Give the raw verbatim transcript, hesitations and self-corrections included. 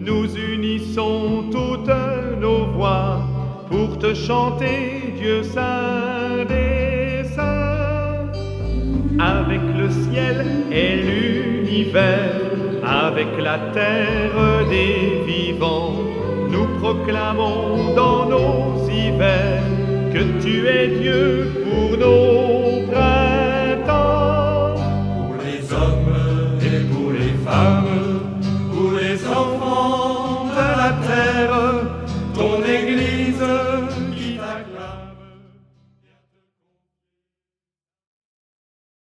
nous unissons toutes nos voix pour te chanter, Dieu saint des saints. Avec le ciel et l'univers, avec la terre des vivants, nous proclamons dans nos hivers que tu es Dieu pour nos